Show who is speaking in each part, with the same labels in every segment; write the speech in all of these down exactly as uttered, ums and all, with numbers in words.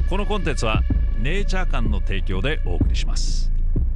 Speaker 1: このコンテンツはネイチャー館の提供でお送りします。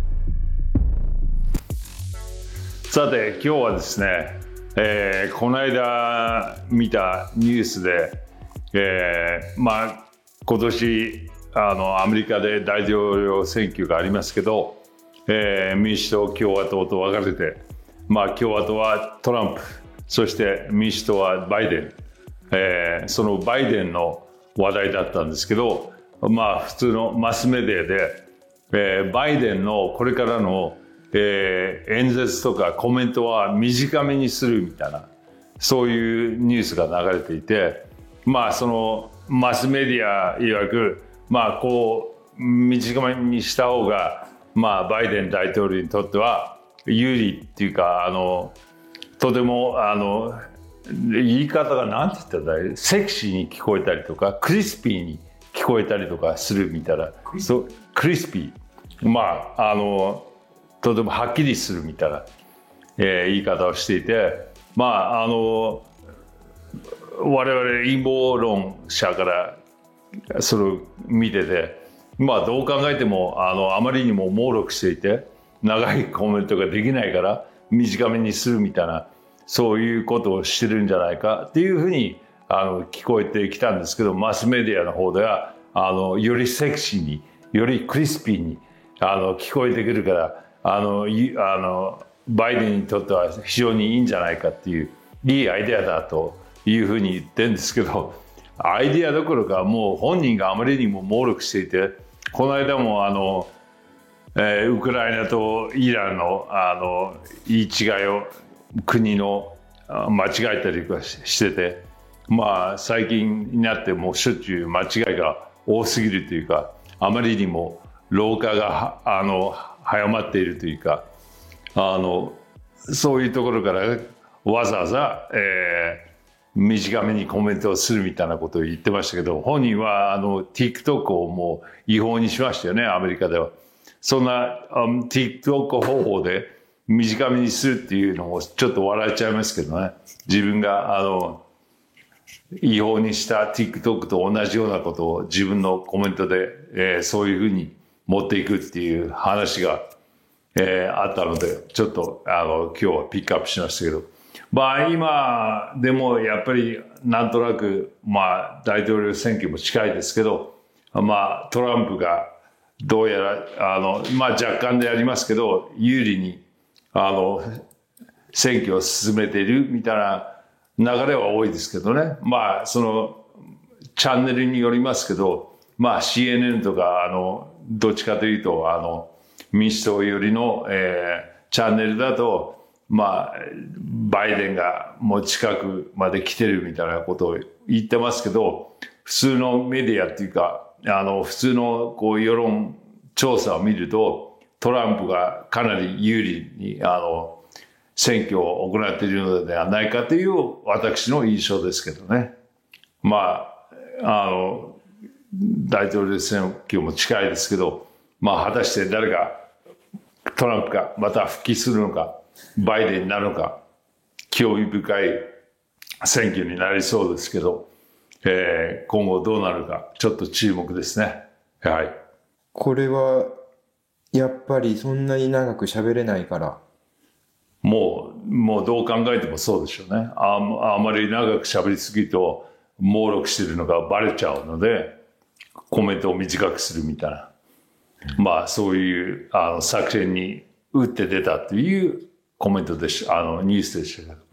Speaker 2: さて今日はですね、えー、この間見たニュースで、えー、まあ今年あのアメリカで大統領選挙がありますけど、えー、民主党共和党と分かれて、まあ、共和党はトランプ、そして民主党はバイデン、えー、そのバイデンの話題だったんですけど、まあ普通のマスメディアで、えー、バイデンのこれからの、えー、演説とかコメントは短めにするみたいな、そういうニュースが流れていて、まあそのマスメディア曰く、まあこう短めにした方が、まあバイデン大統領にとっては有利っていうか、あのとてもあの言い方が何て言ったらいい、セクシーに聞こえたりとかクリスピーに聞こえたりとかするみたいな、そうクリスピー、まああのとてもはっきりするみたいな、えー、言い方をしていて、まああの我々陰謀論者からそれを見てて、まあどう考えてもあのあまりにも猛録していて長いコメントができないから短めにするみたいな、そういうことをしてるんじゃないかっていうふうにあの聞こえてきたんですけど、マスメディアの方ではあのよりセクシーによりクリスピーにあの聞こえてくるから、あのあのバイデンにとっては非常にいいんじゃないかっていう、いいアイデアだというふうに言ってるんですけど、アイデアどころかもう本人があまりにも猛録していて、この間もあの、えー、ウクライナとイランのあの言い違いを国の間違えたりとかしてて、まあ最近になってもうしょっちゅう間違いが多すぎるというか、あまりにも老化があの早まっているというか、あのそういうところからわざわざ、えー短めにコメントをするみたいなことを言ってましたけど、本人はあの TikTok をもう違法にしましたよね、アメリカでは。そんな、um, TikTok 方法で短めにするっていうのもちょっと笑っちゃいますけどね。自分があの違法にした TikTok と同じようなことを自分のコメントで、えー、そういうふうに持っていくっていう話が、えー、あったので、ちょっとあの今日はピックアップしましたけど、まあ今でもやっぱりなんとなく、まあ大統領選挙も近いですけど、まあトランプがどうやらあのまあ若干でありますけど有利にあの選挙を進めているみたいな流れは多いですけどね。まあそのチャンネルによりますけど、まあ シーエヌエヌ とかあのどっちかというとあの民主党寄りの、えー、チャンネルだと、まあ、バイデンがもう近くまで来てるみたいなことを言ってますけど、普通のメディアっていうか、あの、普通のこう世論調査を見ると、トランプがかなり有利に、あの、選挙を行っているのではないかという私の印象ですけどね。まあ、あの、大統領選挙も近いですけど、まあ、果たして誰がトランプがまた復帰するのか、バイデンになるのか、興味深い選挙になりそうですけど、えー、今後どうなるかちょっと注目ですね。はい。
Speaker 3: これはやっぱりそんなに長く喋れないから。
Speaker 2: もうもうどう考えてもそうでしょうね。ああまり長く喋りすぎると猛録してるのがバレちゃうので、コメントを短くするみたいな、まあそういうあの作戦に打って出たというコメントでした、あのニュースでしたけど。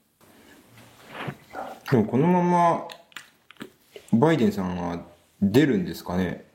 Speaker 3: でもこのままバイデンさんは出るんですかね。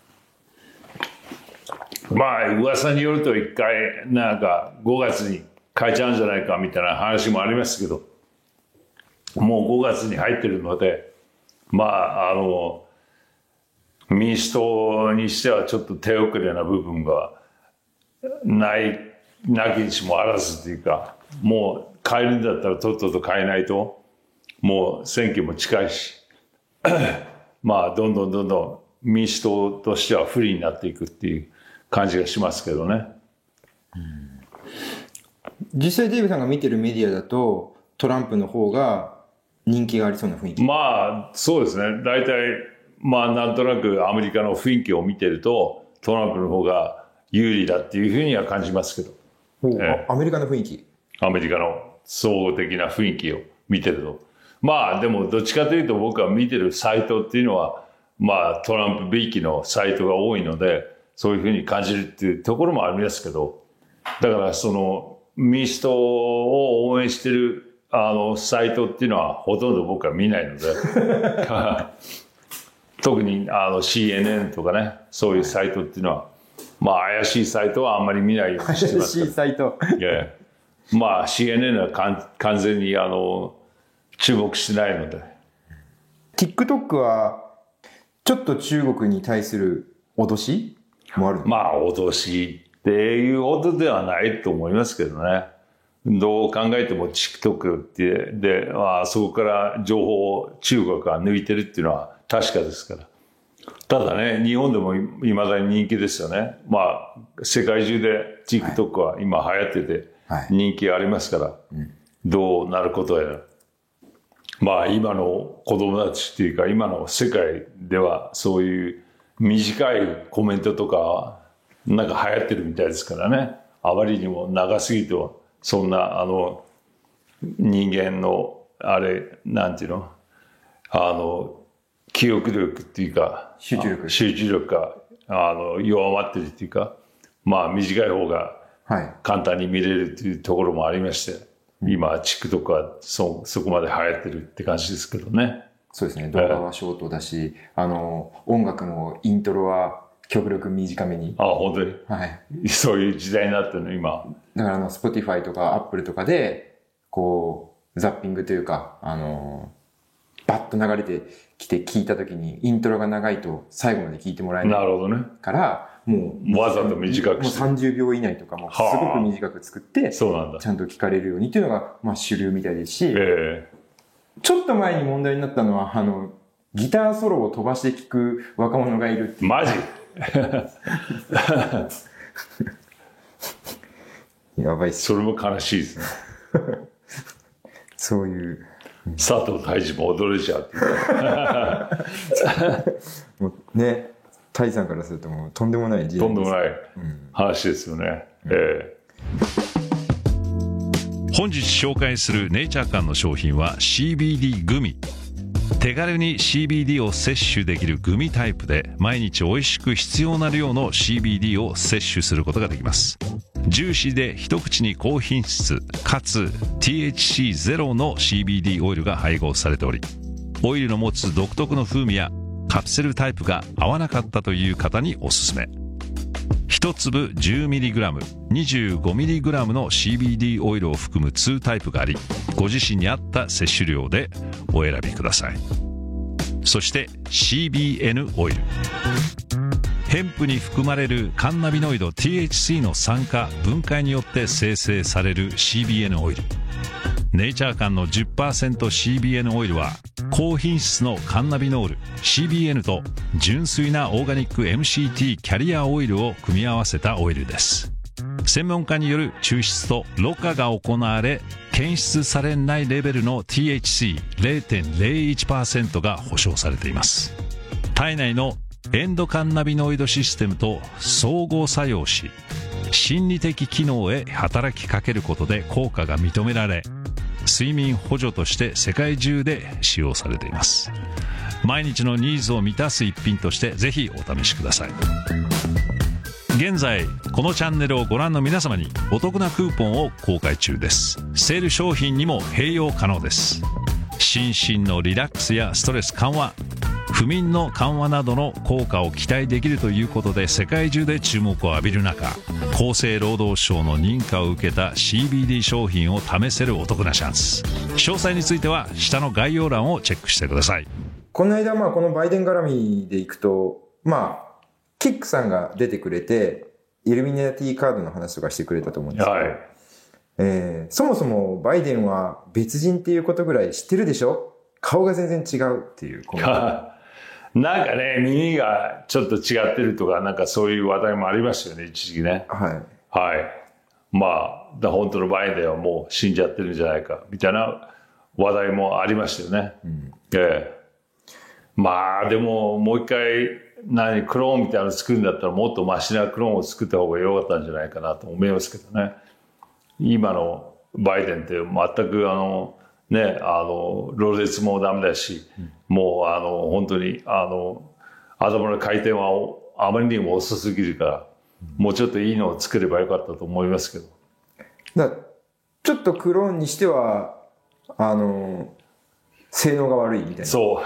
Speaker 2: まあ噂によると一回なんかごがつに変えちゃうんじゃないかみたいな話もありますけど、もうごがつに入ってるので、まああの民主党にしてはちょっと手遅れな部分がないなきにしもあらずというか、もう変えるんだったらとっとと変えないと、もう選挙も近いしまあどんどんどんどん民主党としては不利になっていくっていう感じがしますけどね。
Speaker 3: うん、実際デイブさんが見てるメディアだとトランプの方が人気がありそうな雰囲気。
Speaker 2: まあそうですね。大体まあなんとなくアメリカの雰囲気を見てるとトランプの方が有利だっていうふうには感じますけど、
Speaker 3: えー、アメリカの雰囲気
Speaker 2: アメリカの総合的な雰囲気を見てると、まあでもどっちかというと僕は見てるサイトっていうのはまあトランプびいきのサイトが多いのでそういうふうに感じるっていうところもありますけど、だからその民主党を応援してるあのサイトっていうのはほとんど僕は見ないので特にあの シーエヌエヌ とかねそういうサイトっていうのはまあ怪しいサイトはあんまり見ないようにしてます
Speaker 3: 怪しいサイト
Speaker 2: いやまあ シーエヌエヌ はかん完全にあの注目してないので
Speaker 3: TikTok はちょっと中国に対する脅しもあるの？
Speaker 2: まあ脅しっていうほどではないと思いますけどね。どう考えても TikTok ってで、まあ、そこから情報を中国が抜いてるっていうのは確かですから。ただね日本でもいまだに人気ですよね。まあ世界中で TikTok は今流行ってて人気ありますから、はいはい、どうなることやらまあ今の子供たちっていうか今の世界ではそういう短いコメントとかなんか流行ってるみたいですからね。あまりにも長すぎてそんなあの人間のあれなんていうのあの記憶力っていうか
Speaker 3: 集中力
Speaker 2: 集中力があの弱まってるっていうかまあ短い方が簡単に見れるっていうところもありまして、はい、今 TikTok は そ, そこまで流行ってるって感じですけどね。
Speaker 3: そうですね。動画はショートだし、えー、あの音楽のイントロは極力短めに。
Speaker 2: ああ本当に、はい、そういう時代になってるの今。
Speaker 3: だからあの Spotify とか Apple とかでこうザッピングというかあのバッと流れてきて聞いた時にイントロが長いと最後まで聞いてもらえない。
Speaker 2: なるほどね。
Speaker 3: からもう
Speaker 2: わざと短くして、
Speaker 3: もうさんじゅうびょう以内とかもすごく短く作って、
Speaker 2: そうなんだ。
Speaker 3: ちゃんと聞かれるようにっていうのがまあ主流みたいですし、
Speaker 2: え
Speaker 3: ー、ちょっと前に問題になったのはあのギターソロを飛ばして聞く若者がいるっていう。
Speaker 2: マジ
Speaker 3: やばいっす。
Speaker 2: それも悲しいですね。
Speaker 3: そういう
Speaker 2: 佐藤大二も驚いちゃうっていう
Speaker 3: もうね、タイさんからするともうとんでもない時代です。
Speaker 2: とんでもない話ですよね、うんえ
Speaker 1: ー、本日紹介するネイチャー館の商品は シービーディー グミ。手軽に シービーディー を摂取できるグミタイプで毎日美味しく必要な量の シービーディー を摂取することができます。ジューシーで一口に高品質かつ ティーエイチシーゼロ の シービーディー オイルが配合されており、オイルの持つ独特の風味やカプセルタイプが合わなかったという方におすすめ。一粒 じゅうミリグラム、にじゅうごミリグラム の シービーディー オイルを含むにタイプがあり、ご自身に合った摂取量でお選びください。そして シービーエヌ オイル。ヘンプに含まれるカンナビノイド ティーエイチシー の酸化分解によって生成される シービーエヌ オイル。ネイチャー館の じゅっパーセントシービーエヌ オイルは高品質のカンナビノール シービーエヌ と純粋なオーガニック エムシーティー キャリアオイルを組み合わせたオイルです。専門家による抽出とろ過が行われ、検出されないレベルの ティーエイチシーゼロてんゼロいちパーセント が保証されています。体内のエンドカンナビノイドシステムと相互作用し、心理的機能へ働きかけることで効果が認められ、睡眠補助として世界中で使用されています。毎日のニーズを満たす一品としてぜひお試しください。現在このチャンネルをご覧の皆様にお得なクーポンを公開中です。セール商品にも併用可能です。心身のリラックスやストレス緩和、不眠の緩和などの効果を期待できるということで世界中で注目を浴びる中、厚生労働省の認可を受けた シービーディー 商品を試せるお得なチャンス。詳細については下の概要欄をチェックしてください。
Speaker 3: この間まあこのバイデン絡みでいくと、まあキックさんが出てくれてイルミナティカードの話とかしてくれたと思うんですけど、はいえー、そもそもバイデンは別人っていうことぐらい知ってるでしょ。顔が全然違うっていうコメント
Speaker 2: なんかね、耳がちょっと違ってるとか、なんかそういう話題もありましたよね、一時期ね。
Speaker 3: はい。
Speaker 2: はい。まあ、だ本当のバイデンはもう死んじゃってるんじゃないか、みたいな話題もありましたよね。うん、ええ。 まあでももう一回何クローンみたいなの作るんだったらもっとマシなクローンを作った方が良かったんじゃないかなと思いますけどね。今のバイデンって全くあのねあのろれつもダメだし、うん、もうあの本当にあの頭の回転はあまりにも遅すぎるから、うん、もうちょっといいのを作ればよかったと思いますけど。
Speaker 3: だちょっとクローンにしてはあの性能が悪いみたいな。
Speaker 2: そう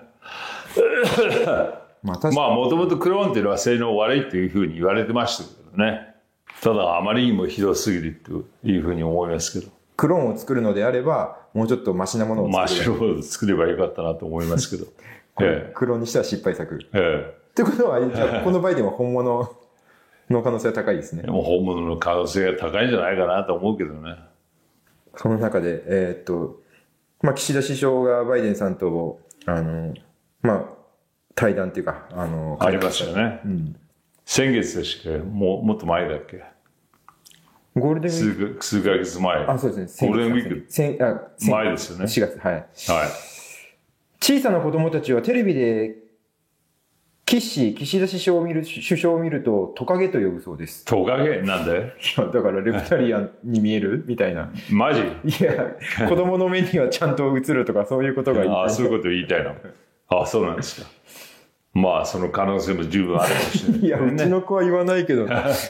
Speaker 2: まあもともとクローンっていうのは性能悪いっていうふうに言われてましたけどね。ただあまりにもひどすぎるというふうに思いますけど。
Speaker 3: クローンを作るのであればもうちょっとマシなものを作る。
Speaker 2: マシなものを作ればよかったなと思いますけど。
Speaker 3: ええ、クローンにしては失敗作。
Speaker 2: ええ。
Speaker 3: ってことはじゃあこのバイデンは本物の可能性は高いですね。
Speaker 2: もう本物の可能性が高いんじゃないかなと思うけどね。
Speaker 3: その中でえー、っとまあ岸田首相がバイデンさんとあのまあ対談っていうかあの
Speaker 2: ありましたよね。うん、先月でしたっけ、もうもっと前だっけ。
Speaker 3: ゴールデンウィー
Speaker 2: ク数ヶ月前。
Speaker 3: あ、そうです
Speaker 2: ね。ゴールデンウィーク
Speaker 3: あ
Speaker 2: 前ですよね。
Speaker 3: しがつ、はい。はい。
Speaker 2: 小
Speaker 3: さな子供たちはテレビで岸、岸田首相を見る、首相を見るとトカゲと呼ぶそうです。
Speaker 2: トカゲなんで？い
Speaker 3: や、だからレプタリアンに見えるみたいな。
Speaker 2: マジ？
Speaker 3: いや、子供の目にはちゃんと映るとかそういうことが言いたい。
Speaker 2: あ、そういうこと言いたいの。あ、そうなんですか。まあ、その可能性も十分あるかもしれない、ね。
Speaker 3: いや、うちの子は言わないけど。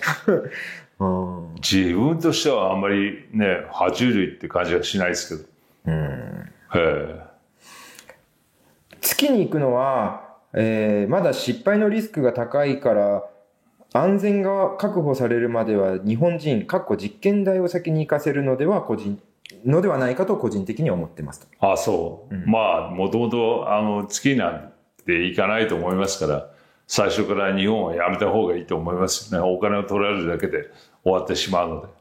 Speaker 2: 自分としてはあんまりね、爬虫類って感じはしないですけど。うん、へ
Speaker 3: 月に行くのは、えー、まだ失敗のリスクが高いから安全が確保されるまでは日本人かっこ実験台を先に行かせるのでは個人のではないかと個人的には思ってますと。
Speaker 2: あ、そう、うん、まあもともとあの月なんて行かないと思いますから最初から日本はやめた方がいいと思いますよね。お金を取られるだけで終わってしまうので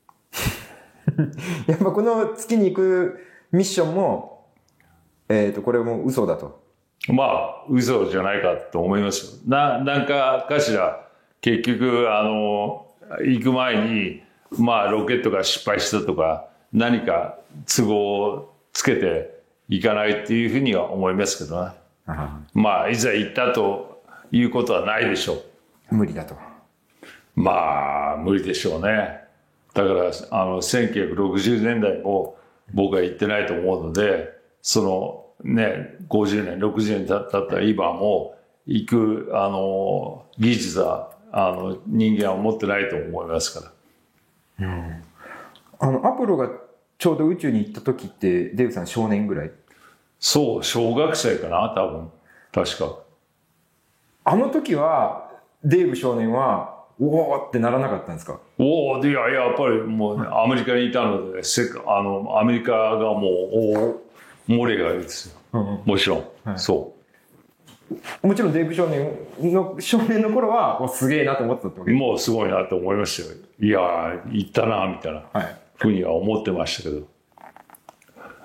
Speaker 3: やっぱこの月に行くミッションもえっとこれも嘘だと。
Speaker 2: まあ嘘じゃないかと思いますよ。ななんかかしら結局あの行く前にまあロケットが失敗したとか何か都合をつけていかないっていうふうには思いますけどね。まあいざ行ったということはないでしょ
Speaker 3: う。無理だと。
Speaker 2: まあ無理でしょうね。だからあのせんきゅうひゃくろくじゅうねんだいも僕は行ってないと思うのでそのねごじゅうねんろくじゅうねん経った今も行くあの技術はあの人間は持ってないと思いますから、うん、
Speaker 3: あのアポロがちょうど宇宙に行った時ってデーブさん少年ぐらい？
Speaker 2: そう小学生かな多分確か。
Speaker 3: あの時はデーブ少年はおおってならなかったんですか？
Speaker 2: おお、いややっぱりもう、ね、アメリカにいたのでせあのアメリカがもうお漏れがいいですよ、うんうん、もちろん、はい、そう
Speaker 3: もちろんデーブ少年の少年の頃はおすげえなと思ってたってわけ？
Speaker 2: もうすごいなと思いましたよ。いや行ったなみたいなふうには思ってましたけど、はい、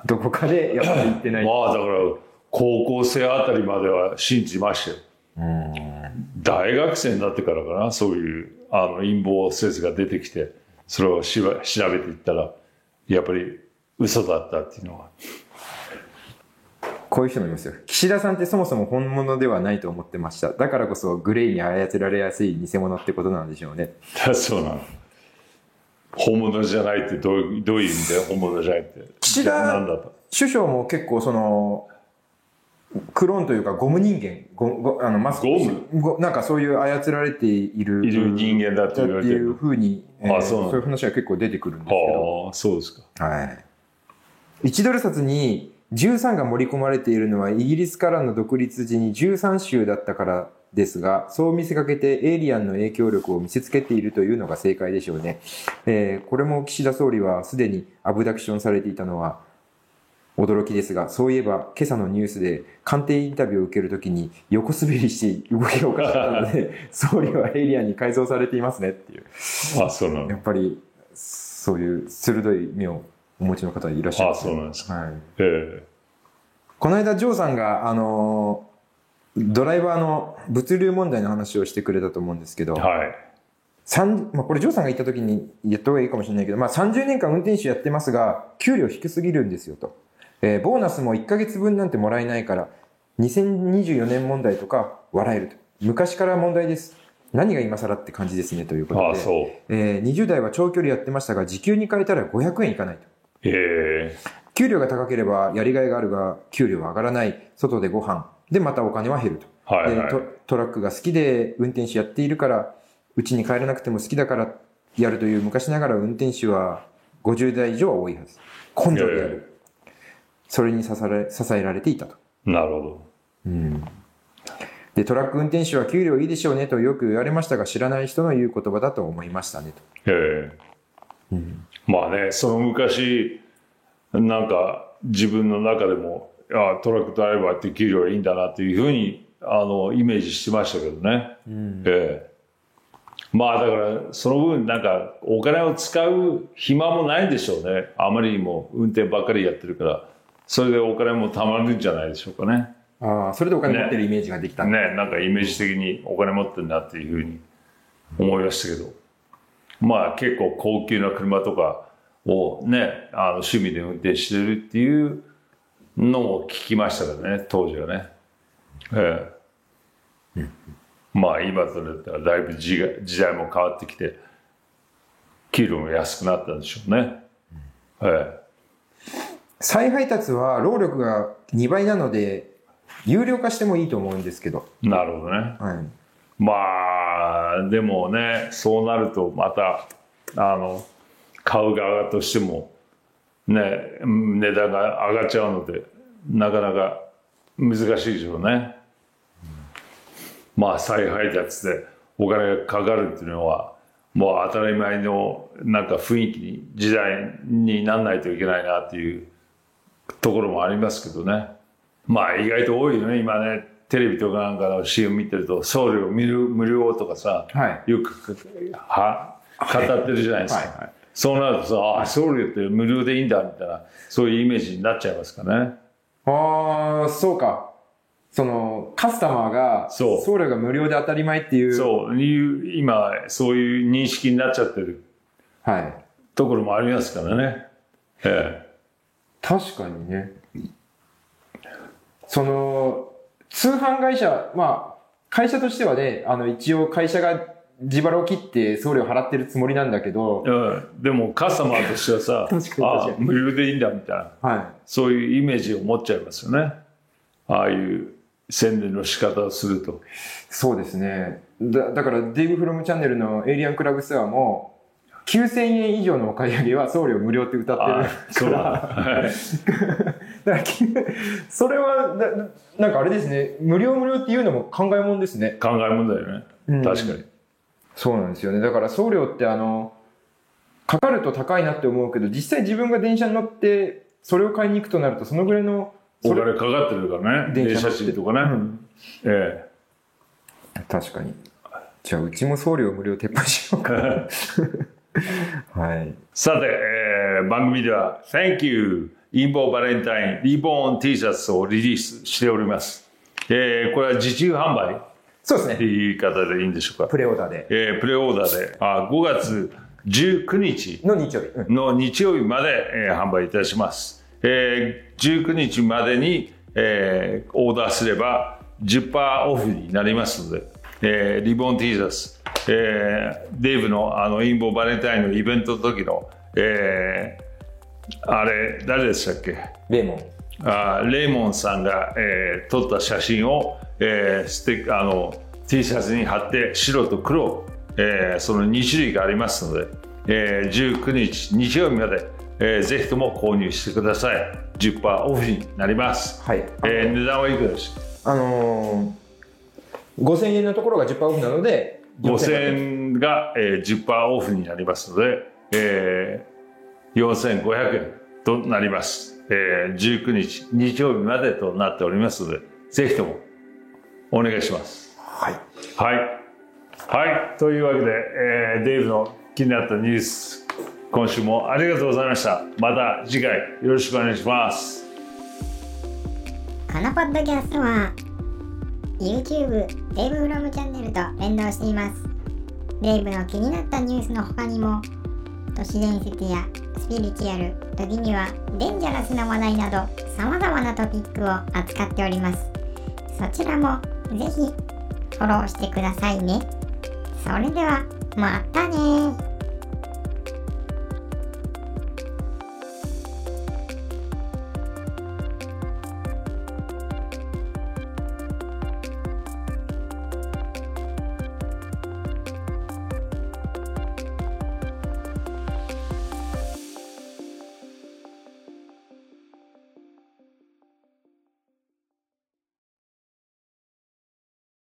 Speaker 3: どこかでやっぱり行ってない
Speaker 2: まあだから高校生あたりまでは信じましたよ。うん大学生になってからかなそういうあの陰謀説が出てきてそれをしば調べていったらやっぱり嘘だったっていうのは。
Speaker 3: こういう人もいますよ。岸田さんってそもそも本物ではないと思ってました。だからこそグレーに操られやすい偽物ってことなんでしょうね。
Speaker 2: そうなの。本物じゃないってどういう、どういう意味で本物じゃないって。
Speaker 3: 岸田首相も結構そのクローンというかゴム人間、ゴゴあのマスク
Speaker 2: ゴム
Speaker 3: ゴなんかそういう操られている
Speaker 2: いる人間だって言われてる。
Speaker 3: っていうふうに、えー、
Speaker 2: あそう
Speaker 3: そういう話が結構出てくるんですけど。
Speaker 2: ああ、そうですか。
Speaker 3: はい。いちドル札にじゅうさんが盛り込まれているのはイギリスからの独立時にじゅうさん州だったからですが、そう見せかけてエイリアンの影響力を見せつけているというのが正解でしょうね。えー、これも岸田総理はすでにアブダクションされていたのは驚きですが、そういえば今朝のニュースで官邸インタビューを受けるときに横滑りして動きがおかしかったので総理はエイリアンに改造されていますねっていう。
Speaker 2: あ、そうなの。
Speaker 3: やっぱりそういう鋭い目をお持ちの方いらっしゃる。
Speaker 2: あ、そうなんですか。
Speaker 3: はい。
Speaker 2: えー、
Speaker 3: この間ジョーさんがあのドライバーの物流問題の話をしてくれたと思うんですけど、
Speaker 2: はい。
Speaker 3: まあ、これジョーさんが言った時に言った方がいいかもしれないけど、まあ、さんじゅうねんかん運転手やってますが給料低すぎるんですよと。えー、ボーナスもいっかげつぶんなんてもらえないからにせんにじゅうよねん問題とか笑えると。昔から問題です。何が今更って感じですねということで。
Speaker 2: ああ、そう。
Speaker 3: えー、にじゅう代は長距離やってましたが、時給に変えたらごひゃくえんいかないと。
Speaker 2: へえ。
Speaker 3: 給料が高ければやりがいがあるが、給料は上がらない。外でご飯。で、またお金は減ると。
Speaker 2: はいはい、
Speaker 3: ト, トラックが好きで運転手やっているから、うちに帰らなくても好きだからやるという昔ながら運転手はごじゅう代以上は多いはず。根性でやる。それに支え、支えられていたと。
Speaker 2: なるほど。
Speaker 3: うん。で、トラック運転手は給料いいでしょうねとよく言われましたが、知らない人の言う言葉だと思いましたねと。
Speaker 2: へえ。うん、まあね、その昔、なんか自分の中でも、あトラックドライバーって給料いいんだなっていうふうにあのイメージしてましたけどね。うん、ええ。まあだからその分なんかお金を使う暇もないんでしょうね。あまりにも運転ばっかりやってるから、それでお金も貯まるんじゃないでしょうかね。
Speaker 3: ああ、それでお金持ってるイメージができた
Speaker 2: ね。ね、なんかイメージ的にお金持ってるなっていうふうに思いましたけど、まあ結構高級な車とかをね、あの趣味で運転してるっていうのを聞きましたからね、当時はね。ええ。うん、まあ今となったらだいぶ時代も変わってきて、給料も安くなったんでしょうね。うん、ええ。
Speaker 3: 再配達は労力がにばいなので、有料化してもいいと思うんですけど。
Speaker 2: なるほどね。はい、まあ、でもね、そうなるとまた、あの、買う側としても、ね、値段が上がっちゃうので、なかなか難しいでしょうね。うん、まあ、再配達でお金がかかるっていうのは、もう当たり前のなんか雰囲気に、時代にならないといけないなっていうところもありますけどね。まあ意外と多いよね、今ね、テレビとかなんかの シーエム 見てると、送料無料、無料とかさ、はい、よくは語ってるじゃないですか。はいはいはい、そうなるとさ、あ、送料って無料でいいんだみたいな、そういうイメージになっちゃいますかね。
Speaker 3: ああ、そうか。その、カスタマーが、送料が無料で当たり前っていう。
Speaker 2: そう、いう今、そういう認識になっちゃってる、はい、ところもありますからね。ええ、
Speaker 3: 確かにね。その、通販会社、まあ、会社としてはね、あの、一応会社が自腹を切って送料払ってるつもりなんだけど。
Speaker 2: うん。でも、カスタマーとしてはさ、確かにああ、無料でいいんだみたいな。はい。そういうイメージを持っちゃいますよね。ああいう宣伝の仕方をすると。
Speaker 3: そうですね。だ、だから、デイブ・フロムチャンネルのエイリアンクラブストアも、きゅうせんえん以上のお買い上げは送料無料って歌ってるから。そうだ。はい。だからそれはな、なんかあれですね、無料無料っていうのも考えもんですね。
Speaker 2: 考えもんだよね。うん、確かに。
Speaker 3: そうなんですよね。だから送料ってあの、かかると高いなって思うけど、実際自分が電車に乗って、それを買いに行くとなると、そのぐらいの。
Speaker 2: お金かかってるからね。電車賃とかね。うん、え
Speaker 3: え。確かに。じゃあ、うちも送料無料撤廃しようかな。はい。
Speaker 2: さて、えー、番組では Thank you インボーバレンタインリボーン T シャツをリリースしております。えー、これは受注販売
Speaker 3: そうですね。
Speaker 2: っていう言い方でいいんでしょうか。
Speaker 3: プレオーダーで。
Speaker 2: えー、プレオーダーで、あ、ごがつじゅうくにち
Speaker 3: の日曜日、
Speaker 2: うん、の日曜日まで、えー、販売いたします。えー、じゅうくにちまでに、えー、オーダーすれば じゅっパーセント オフになりますので、えー、リボーン T シャツ、えー、デイブのあのインボーバレンタインのイベントの時の、えー、あれ誰でしたっけ、
Speaker 3: レイモン
Speaker 2: あレイモンさんが、えー、撮った写真を、えー、ステッあの T シャツに貼って白と黒、えー、そのにしゅるいがありますので、えー、じゅうくにち日曜日まで、えー、ぜひとも購入してください。 じゅっパーセント オフになります。はい、えー、値段はいくらでし
Speaker 3: た？あのー、ごせんえんのところが じゅっパーセント オフなので
Speaker 2: ごせんえんが、えー、じゅっパーセント オフになりますので、えー、よんせんごひゃくえんとなります。えー、じゅうくにち日曜日までとなっておりますので、ぜひともお願いします。
Speaker 3: はい。
Speaker 2: はい。はい。というわけで、えー、デイブの気になったニュース、今週もありがとうございました。また次回よろしくお願いします。
Speaker 4: このポッドキャストは YouTube デイブフロムチャンネルと連動しています。デイブの気になったニュースの他にも、都市伝説やスピリチュアル、時にはデンジャラスな話題など様々なトピックを扱っております。 そちらもぜひフォローしてくださいね。それではまたね。